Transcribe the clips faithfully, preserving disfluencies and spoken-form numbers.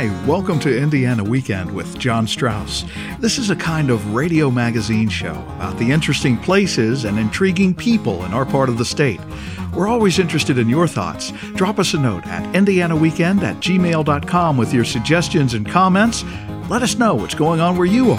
Hi, welcome to Indiana Weekend with John Strauss. This is a kind of radio magazine show about the interesting places and intriguing people in our part of the state. We're always interested in your thoughts. Drop us a note at indianaweekend at gmail dot com with your suggestions and comments. Let us know what's going on where you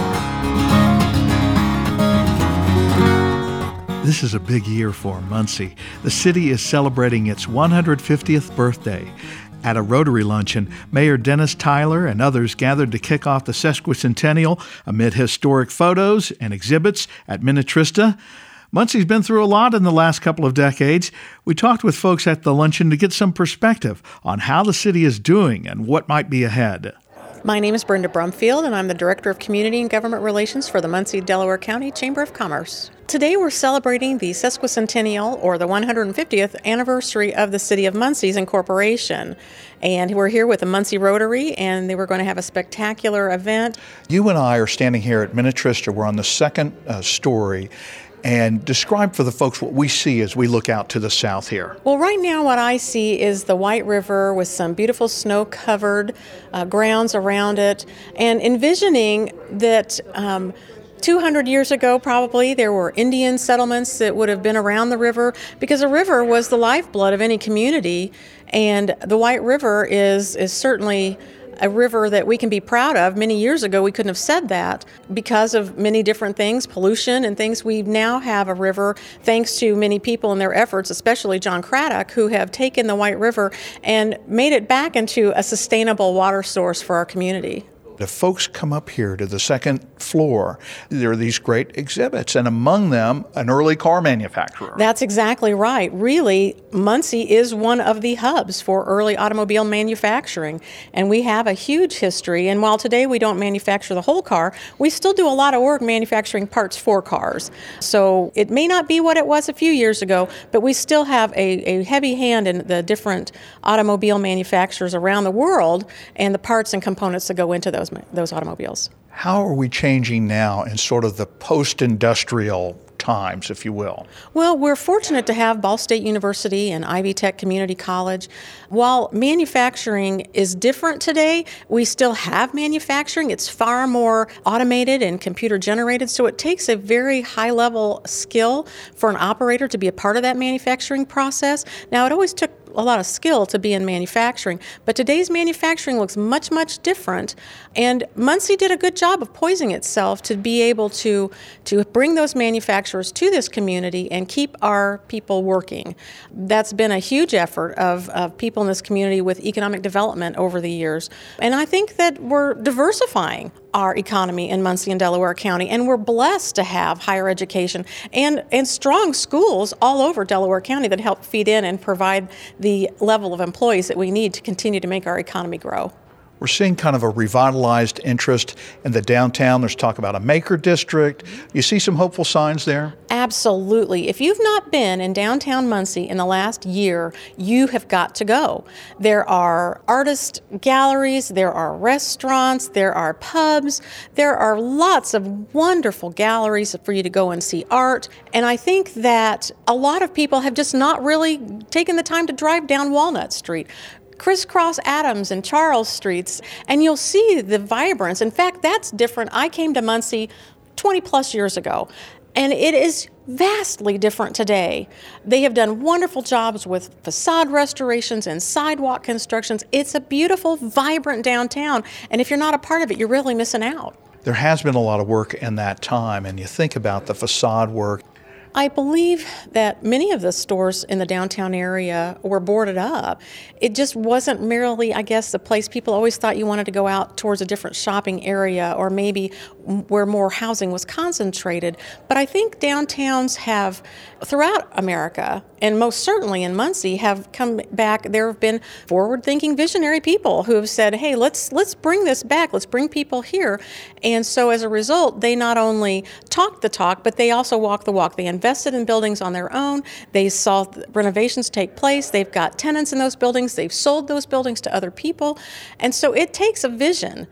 are. This is a big year for Muncie. The city is celebrating its one hundred fiftieth birthday. At a Rotary luncheon, Mayor Dennis Tyler and others gathered to kick off the sesquicentennial amid historic photos and exhibits at Minnetrista. Muncie's been through a lot in the last couple of decades. We talked with folks at the luncheon to get some perspective on how the city is doing and what might be ahead. My name is Brenda Brumfield, and I'm the Director of Community and Government Relations for the Muncie, Delaware County Chamber of Commerce. Today we're celebrating the sesquicentennial, or the one hundred fiftieth anniversary of the City of Muncie's incorporation. And we're here with the Muncie Rotary, and they were going to have a spectacular event. You and I are standing here at Minnetrista. We're on the second uh, story. And describe for the folks what we see as we look out to the south here. Well, right now what I see is the White River with some beautiful snow-covered uh, grounds around it, and envisioning that um, two hundred years ago, probably, there were Indian settlements that would have been around the river, because the river was the lifeblood of any community, and the White River is is certainly a river that we can be proud of. Many years ago, we couldn't have said that because of many different things, pollution and things. We now have a river, thanks to many people and their efforts, especially John Craddock, who have taken the White River and made it back into a sustainable water source for our community. If folks come up here to the second floor, there are these great exhibits, and among them, an early car manufacturer. That's exactly right. Really, Muncie is one of the hubs for early automobile manufacturing, and we have a huge history. And while today we don't manufacture the whole car, we still do a lot of work manufacturing parts for cars. So it may not be what it was a few years ago, but we still have a, a heavy hand in the different automobile manufacturers around the world and the parts and components that go into those those automobiles. How are we changing now in sort of the post-industrial times, if you will? Well, we're fortunate to have Ball State University and Ivy Tech Community College. While manufacturing is different today, we still have manufacturing. It's far more automated and computer generated, so it takes a very high level skill for an operator to be a part of that manufacturing process. Now, it always took a lot of skill to be in manufacturing, but today's manufacturing looks much, much different, and Muncie did a good job of poising itself to be able to, to bring those manufacturers to this community and keep our people working. That's been a huge effort of, of people in this community with economic development over the years, and I think that we're diversifying our economy in Muncie and Delaware County, and we're blessed to have higher education and, and strong schools all over Delaware County that help feed in and provide the level of employees that we need to continue to make our economy grow. We're seeing kind of a revitalized interest in the downtown. There's talk about a maker district. You see some hopeful signs there? Absolutely. If you've not been in downtown Muncie in the last year, you have got to go. There are artist galleries, there are restaurants, there are pubs, there are lots of wonderful galleries for you to go and see art. And I think that a lot of people have just not really taken the time to drive down Walnut Street. Crisscross Adams and Charles Streets, and you'll see the vibrance. In fact, that's different. I came to Muncie twenty plus years ago, and it is vastly different today. They have done wonderful jobs with facade restorations and sidewalk constructions. It's a beautiful, vibrant downtown, and if you're not a part of it, you're really missing out. There has been a lot of work in that time, and you think about the facade work. I believe that many of the stores in the downtown area were boarded up. It just wasn't merely, I guess, the place people always thought you wanted to go out towards a different shopping area or maybe where more housing was concentrated. But I think downtowns have, throughout America, and most certainly in Muncie, have come back. There have been forward-thinking visionary people who have said, hey, let's let's bring this back. Let's bring people here. And so as a result, they not only talk the talk, but they also walk the walk. They invested in buildings on their own. They saw renovations take place. They've got tenants in those buildings. They've sold those buildings to other people. And so it takes a vision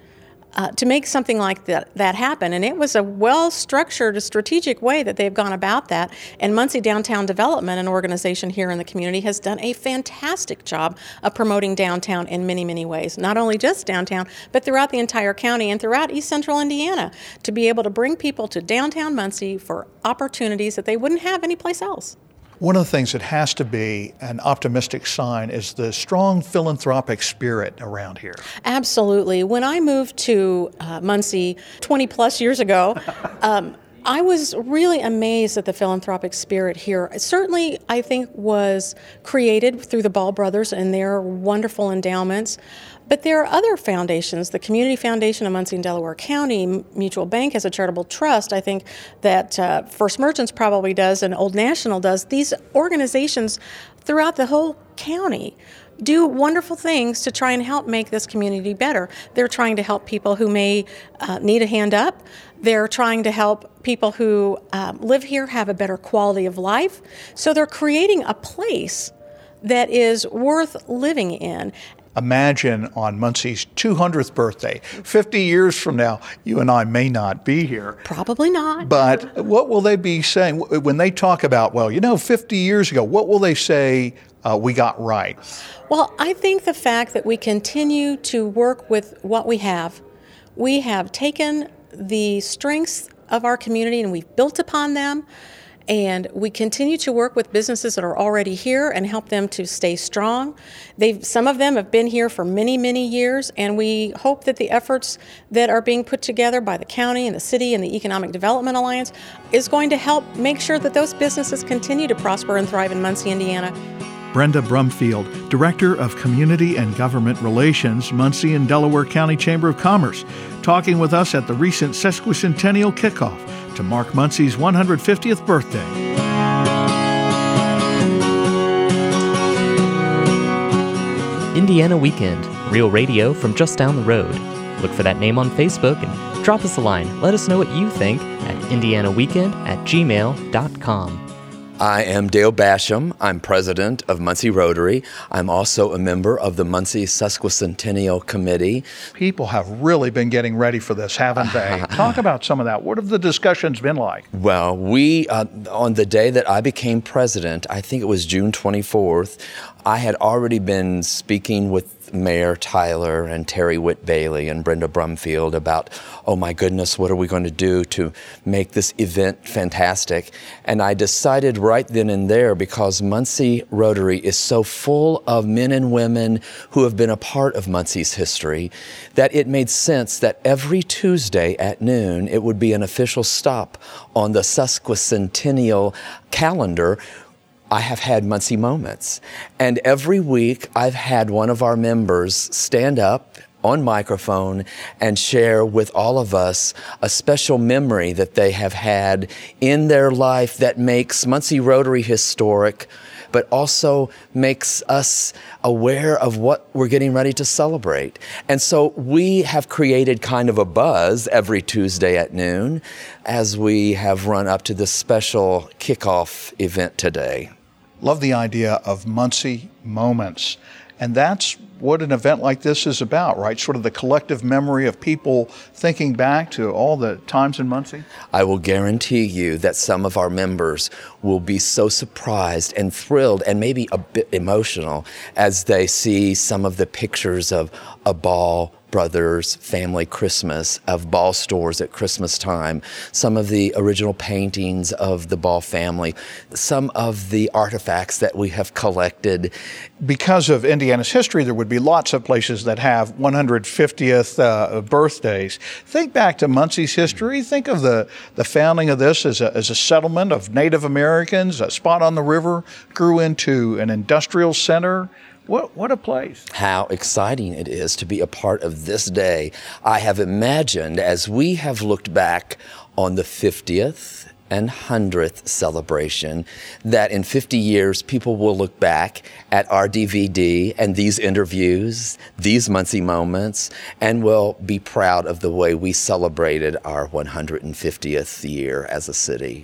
uh, to make something like that, that happen. And it was a well-structured, strategic way that they've gone about that. And Muncie Downtown Development, an organization here in the community, has done a fantastic job of promoting downtown in many, many ways. Not only just downtown, but throughout the entire county and throughout East Central Indiana, to be able to bring people to downtown Muncie for opportunities that they wouldn't have anyplace else. One of the things that has to be an optimistic sign is the strong philanthropic spirit around here. Absolutely. When I moved to uh, Muncie twenty plus years ago, um, I was really amazed at the philanthropic spirit here. It certainly, I think, was created through the Ball brothers and their wonderful endowments. But there are other foundations. The Community Foundation of Muncie and Delaware County, Mutual Bank has a charitable trust. I think that uh, First Merchants probably does and Old National does. These organizations throughout the whole county do wonderful things to try and help make this community better. They're trying to help people who may uh, need a hand up. They're trying to help people who um, live here have a better quality of life. So they're creating a place that is worth living in. Imagine on Muncie's two hundredth birthday, fifty years from now, you and I may not be here. Probably not. But what will they be saying when they talk about, well, you know, fifty years ago, what will they say uh, we got right? Well, I think the fact that we continue to work with what we have, we have taken the strengths of our community and we've built upon them. And we continue to work with businesses that are already here and help them to stay strong. They've, some of them have been here for many, many years, and we hope that the efforts that are being put together by the county and the city and the Economic Development Alliance is going to help make sure that those businesses continue to prosper and thrive in Muncie, Indiana. Brenda Brumfield, Director of Community and Government Relations, Muncie and Delaware County Chamber of Commerce, talking with us at the recent sesquicentennial kickoff to mark Muncie's one hundred fiftieth birthday. Indiana Weekend, real radio from just down the road. Look for that name on Facebook and drop us a line. Let us know what you think at indiana weekend at gmail dot com. I am Dale Basham. I'm president of Muncie Rotary. I'm also a member of the Muncie Sesquicentennial Committee. People have really been getting ready for this, haven't they? Talk about some of that. What have the discussions been like? Well, we, uh, on the day that I became president, I think it was June twenty-fourth, I had already been speaking with Mayor Tyler and Terry Witt Bailey and Brenda Brumfield about, oh my goodness, what are we going to do to make this event fantastic? And I decided right then and there, because Muncie Rotary is so full of men and women who have been a part of Muncie's history, that it made sense that every Tuesday at noon it would be an official stop on the sesquicentennial calendar. I have had Muncie Moments. And every week I've had one of our members stand up on microphone and share with all of us a special memory that they have had in their life that makes Muncie Rotary historic, but also makes us aware of what we're getting ready to celebrate. And so we have created kind of a buzz every Tuesday at noon as we have run up to this special kickoff event today. Love the idea of Muncie Moments. And that's what an event like this is about, right? Sort of the collective memory of people thinking back to all the times in Muncie. I will guarantee you that some of our members will be so surprised and thrilled and maybe a bit emotional as they see some of the pictures of a Ball Brothers family Christmas, of Ball stores at Christmas time, some of the original paintings of the Ball family, some of the artifacts that we have collected. Because of Indiana's history, there would be lots of places that have one hundred fiftieth uh, birthdays. Think back to Muncie's history. Think of the, the founding of this as a, as a settlement of Native Americans. A spot on the river grew into an industrial center. What what a place. How exciting it is to be a part of this day. I have imagined, as we have looked back on the fiftieth and one hundredth celebration, that in fifty years people will look back at our D V D and these interviews, these Muncie Moments, and will be proud of the way we celebrated our one hundred fiftieth year as a city.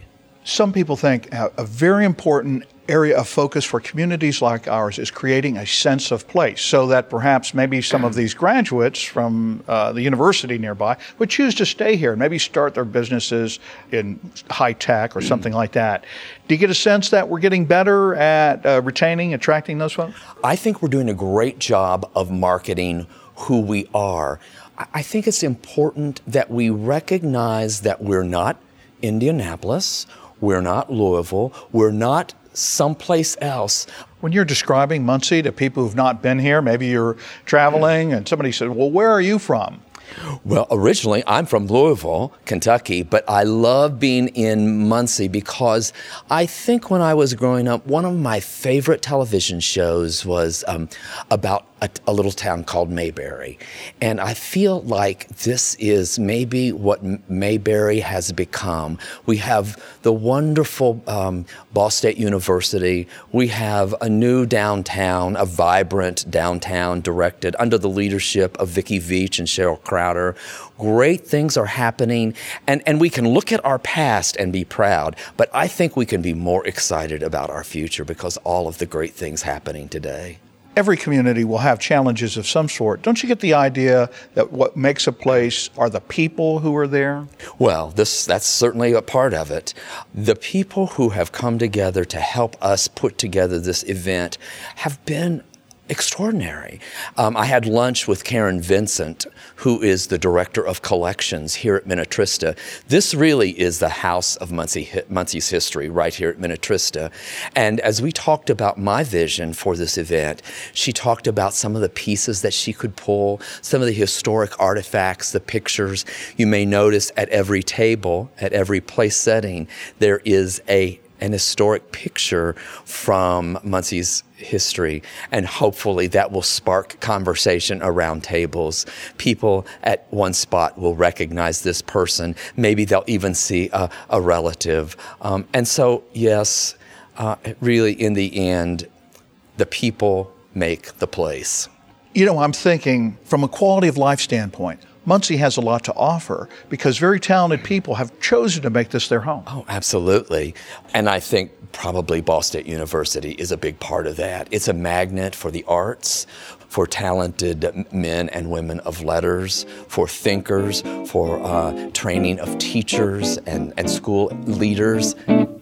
Some people think a a very important area of focus for communities like ours is creating a sense of place, so that perhaps maybe some of these graduates from uh, the university nearby would choose to stay here and maybe start their businesses in high tech or something like that. Do you get a sense that we're getting better at uh, retaining, attracting those folks? I think we're doing a great job of marketing who we are. I I think it's important that we recognize that we're not Indianapolis, we're not Louisville, we're not someplace else. When you're describing Muncie to people who've not been here, maybe you're traveling and somebody said, well, where are you from? Well, originally I'm from Louisville, Kentucky, but I love being in Muncie because I think when I was growing up, one of my favorite television shows was um, about a, a little town called Mayberry. And I feel like this is maybe what Mayberry has become. We have the wonderful um, Ball State University. We have a new downtown, a vibrant downtown directed under the leadership of Vicki Veach and Cheryl Crowder. Great things are happening, and, and we can look at our past and be proud, but I think we can be more excited about our future because all of the great things happening today. Every community will have challenges of some sort. Don't you get the idea that what makes a place are the people who are there? Well, this that's certainly a part of it. The people who have come together to help us put together this event have been extraordinary. Um, I had lunch with Karen Vincent, who is the Director of Collections here at Minnetrista. This really is the house of Muncie, Muncie's history right here at Minnetrista. And as we talked about my vision for this event, she talked about some of the pieces that she could pull, some of the historic artifacts, the pictures. You may notice at every table, at every place setting, there is a an historic picture from Muncie's history, and hopefully that will spark conversation around tables. People at one spot will recognize this person. Maybe they'll even see a, a relative. Um, and so, yes, uh, really in the end, the people make the place. You know, I'm thinking from a quality of life standpoint, Muncie has a lot to offer because very talented people have chosen to make this their home. Oh, absolutely. And I think probably Ball State University is a big part of that. It's a magnet for the arts, for talented men and women of letters, for thinkers, for uh, training of teachers and, and school leaders.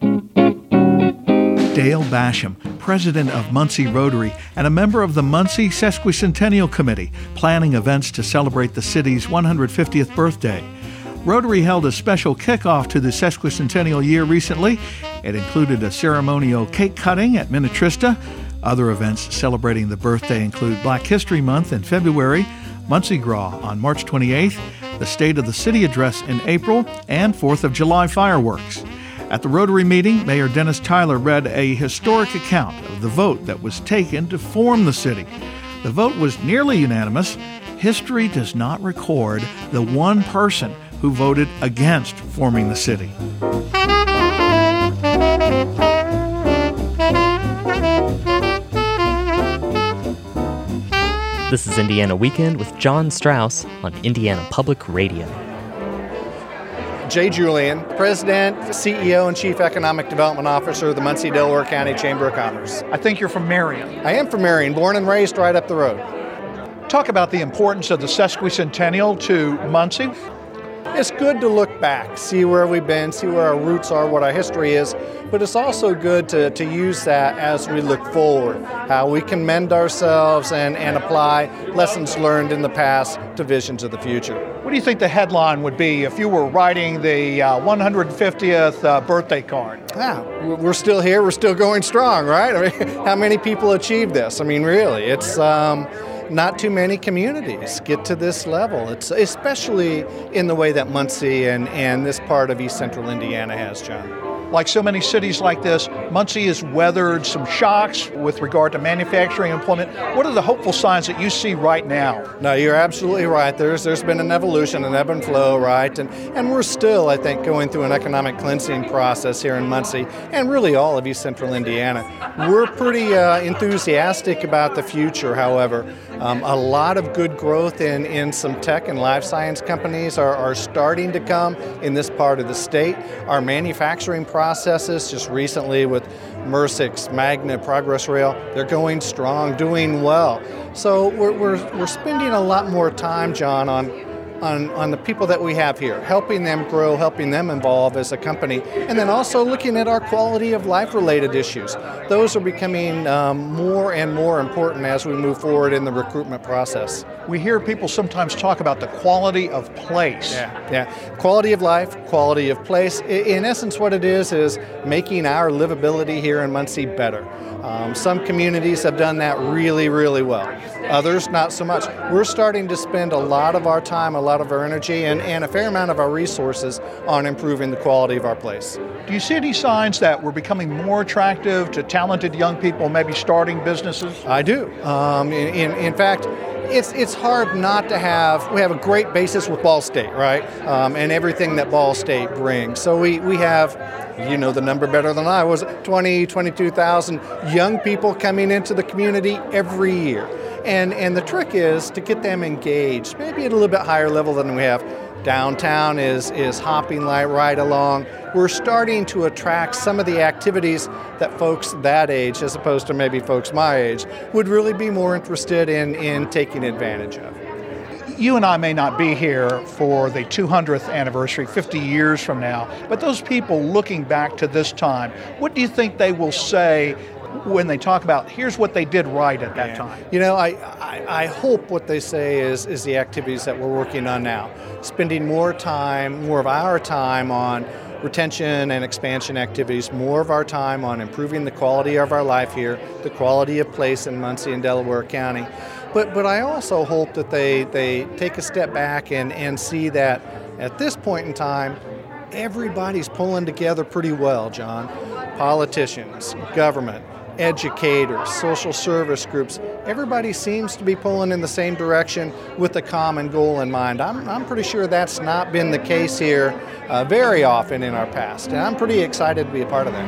Dale Basham, president of Muncie Rotary and a member of the Muncie Sesquicentennial Committee, planning events to celebrate the city's one hundred fiftieth birthday. Rotary held a special kickoff to the sesquicentennial year recently. It included a ceremonial cake cutting at Minnetrista. Other events celebrating the birthday include Black History Month in February, Muncie Gras on March twenty-eighth, the State of the City Address in April, and fourth of July fireworks. At the Rotary meeting, Mayor Dennis Tyler read a historic account of the vote that was taken to form the city. The vote was nearly unanimous. History does not record the one person who voted against forming the city. This is Indiana Weekend with John Strauss on Indiana Public Radio. Jay Julian, President, C E O, and Chief Economic Development Officer of the Muncie Delaware County Chamber of Commerce. I think you're from Marion. I am from Marion, born and raised right up the road. Talk about the importance of the sesquicentennial to Muncie. It's good to look back, see where we've been, see where our roots are, what our history is, but it's also good to, to use that as we look forward, how we can mend ourselves and, and apply lessons learned in the past to visions of the future. What do you think the headline would be if you were writing the uh, one hundred fiftieth uh, birthday card? Yeah, we're still here, we're still going strong, right? I mean, how many people achieve this? I mean, really, it's... Um, Not too many communities get to this level. It's especially in the way that Muncie and, and this part of East Central Indiana has, John. Like so many cities like this, Muncie has weathered some shocks with regard to manufacturing employment. What are the hopeful signs that you see right now? No, you're absolutely right. There's there's been an evolution, an ebb and flow, right? And and we're still, I think, going through an economic cleansing process here in Muncie and really all of East Central Indiana. We're pretty uh, enthusiastic about the future, however. Um, a lot of good growth in, in some tech and life science companies are, are starting to come in this part of the state. Our manufacturing process processes. Just recently with Mersic's Magna Progress Rail, they're going strong, doing well. So we're, we're, we're spending a lot more time, John, on On, on the people that we have here, helping them grow, helping them evolve as a company, and then also looking at our quality of life related issues. Those are becoming um, more and more important as we move forward in the recruitment process. We hear people sometimes talk about the quality of place. Yeah, yeah. Quality of life, quality of place. In essence, what it is is making our livability here in Muncie better. Um, some communities have done that really, really well. Others, not so much. We're starting to spend a lot of our time, a lot of our energy, and, and a fair amount of our resources on improving the quality of our place. Do you see any signs that we're becoming more attractive to talented young people maybe starting businesses? I do. Um, in, in, in fact, It's it's hard not to have, we have a great basis with Ball State, right? Um, and everything that Ball State brings. So we, we have, you know the number better than I, was it twenty, twenty-two thousand young people coming into the community every year. And, and the trick is to get them engaged, maybe at a little bit higher level than we have. Downtown is, is hopping right, right along. We're starting to attract some of the activities that folks that age, as opposed to maybe folks my age, would really be more interested in, in taking advantage of. You and I may not be here for the two hundredth anniversary, fifty years from now, but those people looking back to this time, what do you think they will say when they talk about here's what they did right at that yeah. time? You know, I, I, I hope what they say is, is the activities that we're working on now. Spending more time, more of our time on retention and expansion activities, more of our time on improving the quality of our life here, the quality of place in Muncie and Delaware County. But but I also hope that they, they take a step back and, and see that at this point in time, everybody's pulling together pretty well, John. Politicians, government, educators, social service groups, everybody seems to be pulling in the same direction with a common goal in mind. I'm, I'm pretty sure that's not been the case here uh, very often in our past, and I'm pretty excited to be a part of that.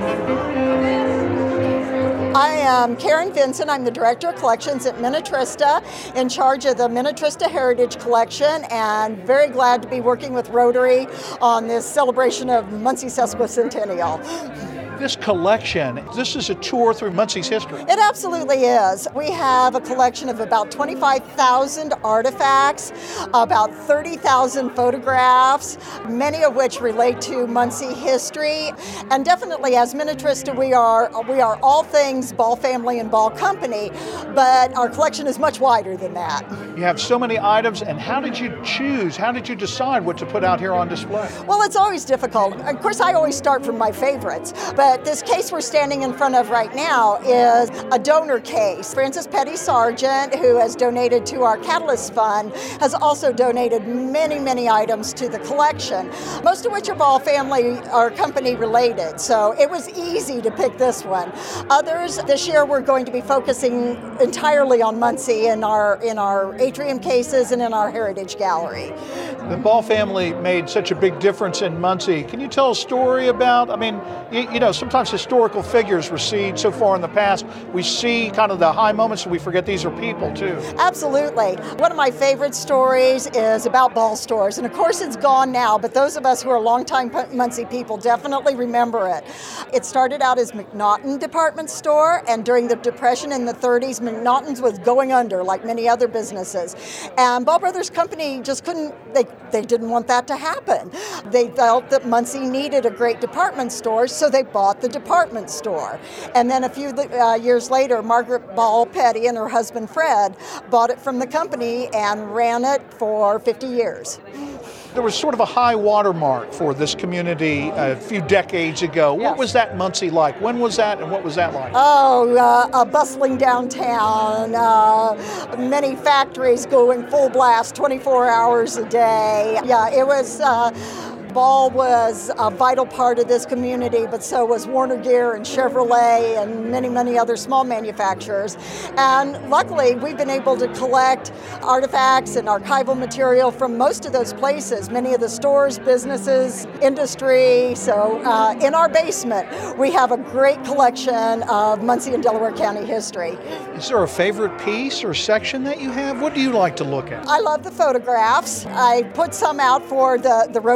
I am Karen Vincent. I'm the Director of Collections at Minnetrista, in charge of the Minnetrista Heritage Collection, and very glad to be working with Rotary on this celebration of Muncie Sesquicentennial. This collection, this is a tour through Muncie's history. It absolutely is. We have a collection of about twenty-five thousand artifacts, about thirty thousand photographs, many of which relate to Muncie history. And definitely as Minnetrista, we are we are all things Ball family and Ball company, but our collection is much wider than that. You have so many items, and how did you choose? How did you decide what to put out here on display? Well, it's always difficult. Of course, I always start from my favorites, but this case we're standing in front of right now is a donor case. Francis Petty Sargent, who has donated to our Catalyst Fund, has also donated many, many items to the collection, most of which are Ball family or company related, so it was easy to pick this one. Others, this year we're going to be focusing entirely on Muncie in our, in our atrium cases and in our Heritage Gallery. The Ball family made such a big difference in Muncie. Can you tell a story about, I mean, you, you know, sometimes historical figures recede so far in the past. We see kind of the high moments and we forget these are people too. Absolutely. One of my favorite stories is about Ball stores. And of course it's gone now, but those of us who are longtime Muncie people definitely remember it. It started out as McNaughton Department Store, and during the Depression in the thirties, McNaughton's was going under like many other businesses. And Ball Brothers Company just couldn't, they, they didn't want that to happen. They felt that Muncie needed a great department store, so they bought the department store. And then a few uh, years later, Margaret Ball Petty and her husband Fred bought it from the company and ran it for fifty years. There was sort of a high watermark for this community a few decades ago. What Yes. was that Muncie like? When was that, and what was that like? Oh, uh, a bustling downtown, uh, many factories going full blast twenty-four hours a day. Yeah, it was, uh, Ball was a vital part of this community, but so was Warner Gear and Chevrolet and many, many other small manufacturers. And luckily, we've been able to collect artifacts and archival material from most of those places, many of the stores, businesses, industry. So uh, in our basement, we have a great collection of Muncie and Delaware County history. Is there a favorite piece or section that you have? What do you like to look at? I love the photographs. I put some out for the, the Rotary Luncheon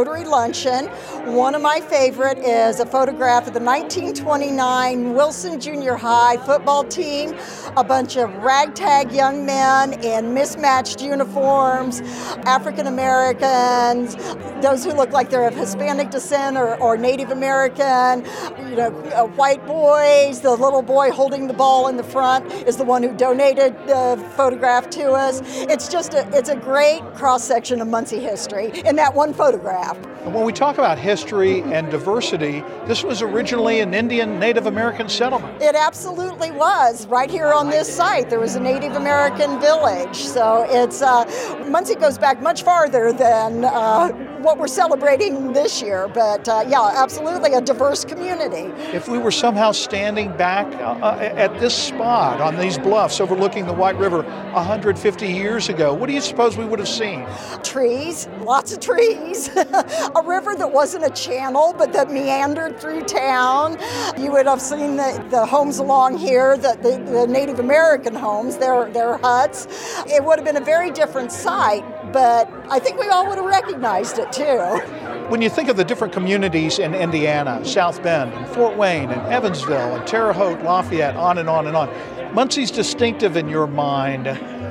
luncheon. One of my favorite is a photograph of the nineteen twenty-nine Wilson Junior High football team, a bunch of ragtag young men in mismatched uniforms, African Americans, those who look like they're of Hispanic descent or, or Native American, you know, uh, white boys. The little boy holding the ball in the front is the one who donated the photograph to us. It's just a, it's a great cross-section of Muncie history in that one photograph. And when we talk about history and diversity, this was originally an Indian Native American settlement. It absolutely was. Right here on this site, there was a Native American village. So it's uh, Muncie goes back much farther than uh, what we're celebrating this year. But uh, yeah, absolutely a diverse community. If we were somehow standing back uh, at this spot on these bluffs overlooking the White River one hundred fifty years ago, what do you suppose we would have seen? Trees, lots of trees. A river that wasn't a channel, but that meandered through town. You would have seen the, the homes along here, the, the, the Native American homes, their, their huts. It would have been a very different sight, but I think we all would have recognized it too. When you think of the different communities in Indiana, South Bend, and Fort Wayne, and Evansville, and Terre Haute, Lafayette, on and on and on, Muncie's distinctive in your mind?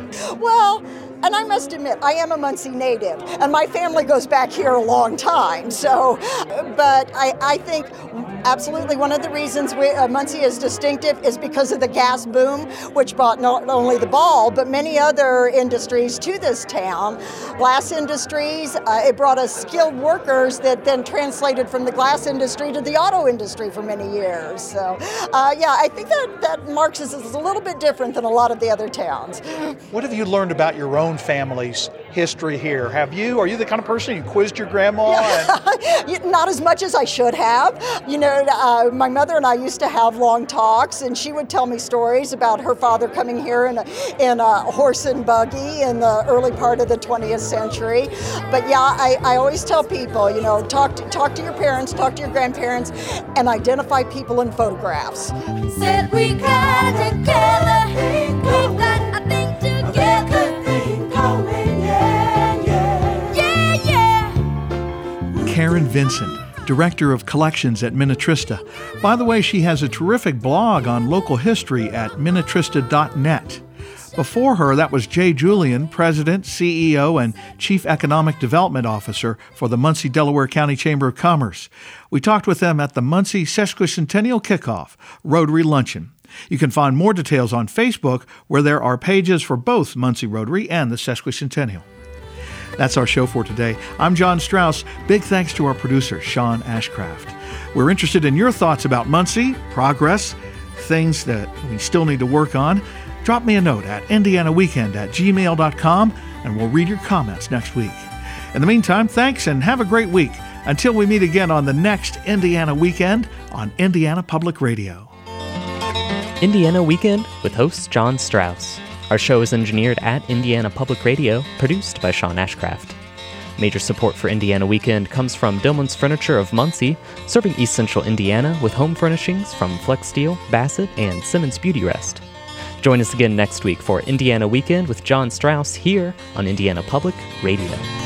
Well, and I must admit, I am a Muncie native, and my family goes back here a long time. So, but I, I think absolutely one of the reasons we, uh, Muncie is distinctive is because of the gas boom, which brought not only the ball, but many other industries to this town. Glass industries, uh, it brought us skilled workers that then translated from the glass industry to the auto industry for many years. So, uh, yeah, I think that, that marks us as a little bit different than a lot of the other towns. What have you learned about your own family's history here? Have you? Are you the kind of person who quizzed your grandma? And... Not as much as I should have. You know, uh, my mother and I used to have long talks, and she would tell me stories about her father coming here in a, in a horse and buggy in the early part of the twentieth century. But yeah, I, I always tell people, you know, talk to, talk to your parents, talk to your grandparents, and identify people in photographs. Said we got together, we got a thing together. Karen Vincent, Director of Collections at Minnetrista. By the way, she has a terrific blog on local history at minnetrista dot net. Before her, that was Jay Julian, President, C E O, and Chief Economic Development Officer for the Muncie Delaware County Chamber of Commerce. We talked with them at the Muncie Sesquicentennial Kickoff, Rotary Luncheon. You can find more details on Facebook, where there are pages for both Muncie Rotary and the Sesquicentennial. That's our show for today. I'm John Strauss. Big thanks to our producer, Sean Ashcraft. We're interested in your thoughts about Muncie, progress, things that we still need to work on. Drop me a note at indiana weekend at gmail dot com, and we'll read your comments next week. In the meantime, thanks and have a great week. Until we meet again on the next Indiana Weekend on Indiana Public Radio. Indiana Weekend with host John Strauss. Our show is engineered at Indiana Public Radio, produced by Sean Ashcraft. Major support for Indiana Weekend comes from Dillman's Furniture of Muncie, serving East Central Indiana with home furnishings from Flex Steel, Bassett, and Simmons Beauty Rest. Join us again next week for Indiana Weekend with John Strauss here on Indiana Public Radio.